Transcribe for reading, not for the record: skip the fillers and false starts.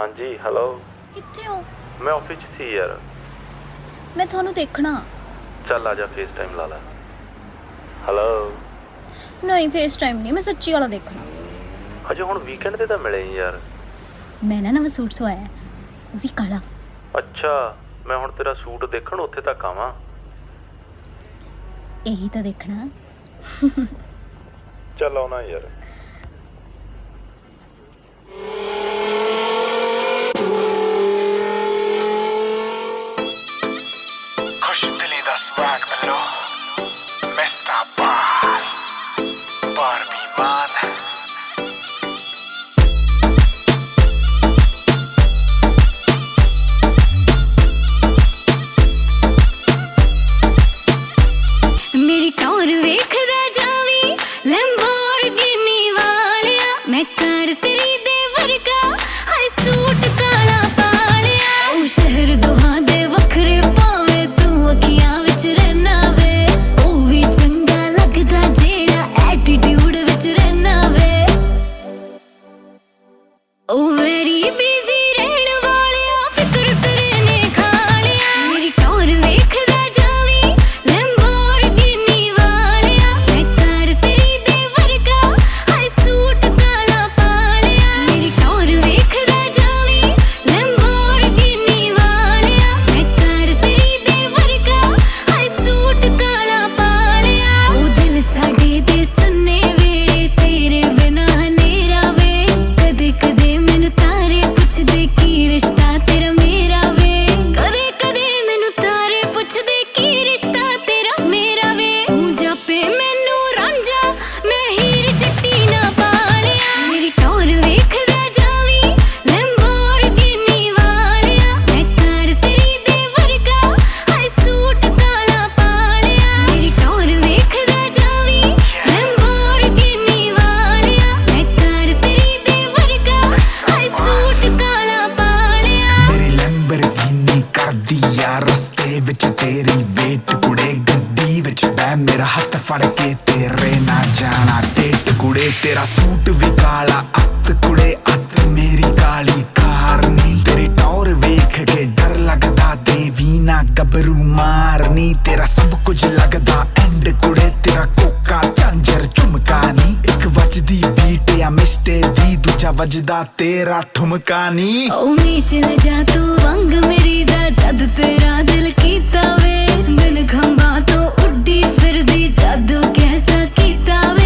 हाँ जी हेलो। कित्थे हो? मैं ऑफिस च सी यार। मैं थानू देखना। चल आजा फेस टाइम ला ला। हेलो। नहीं फेस टाइम नहीं, मैं सच्ची वाला देखना। अजे हुण वीकेंड ते तां मिले ही यार। मैं ना नवा सूट सवाया है, वो भी काला। अच्छा मैं हुण तेरा सूट देखण उत्थे तक आवां? यही तो देखना। चल आउणा यार। खुश दिली दा स्वैग मिलो मिस्टर बास बारबी मान मेरी टौर वेखदा जावी लैम्बोर्गिनी वालिया मैं कर तेरी दे वर्गा हाय सूट काला पालिया ओ शहर दोहां दे वखरे पावे तू अखियां विच रहना वे ओ भी चंगा लगदा जेड़ा एटीट्यूड विच रहना वे ओ वेरी बिजी रहण वालिया फिक्र करने खालिया मेरी टौर वेखदा जावी लैम्बोर्गिनी वालिया मैं कर तेरी दे वर्गा हाय सूट काला पालिया मेरी टौर वेखदा जावी लैम्बोर्गिनी वालिया मैं कर तेरी दे वर्गा हाय सूट काला पालिया ओ दिल साडे दे सुन्ने वेड़े तेरे बिना हनेरा वे कदे कदे मैनू तारे पुछदे की रिश्ता तेरा मेरा वे कदे कदे मैनू तारे पुछदे की रिश्ता तेरा मेरा वे तू जापे मैनू रांझा मैं हीर जट्टी ना पालिया मेरी टौर वेखदा जावी लैम्बोर्गिनी वालिया मैं कर तेरी दे वर्गा हाय सूट काला पालिया मेरी टौर वेखदा जावी लैम्बोर्गिनी वालिया मैं कर तेरी दे वर्गा हाय सूट काला पालिया मेरी लैम्बोर्गिनी करदी यार रस्ते विच तेरी वेट कुड़े गड्डी विच बैठ मेरा हत्थ फड़ के तेरे ना जाना डेट कुड़े तेरा सूट भी काला अत कुड़े अत मेरी काली कारनी तेरी टौर वेख के डर लगदा देवी ना गबरू मारनी तेरा सब कुछ लगदा एंड कुड़े तेरा कोका झांजर झुमका नी एक वजदी बीट या मिस्टे दी दूजा वजदा तेरा ठुमका नी ओ मैं चल जा तू वंग मेरी दा जद तेरा दिल कीता वे बिन खंबा तो उड्डी फिरदी जादू कैसा कीता वे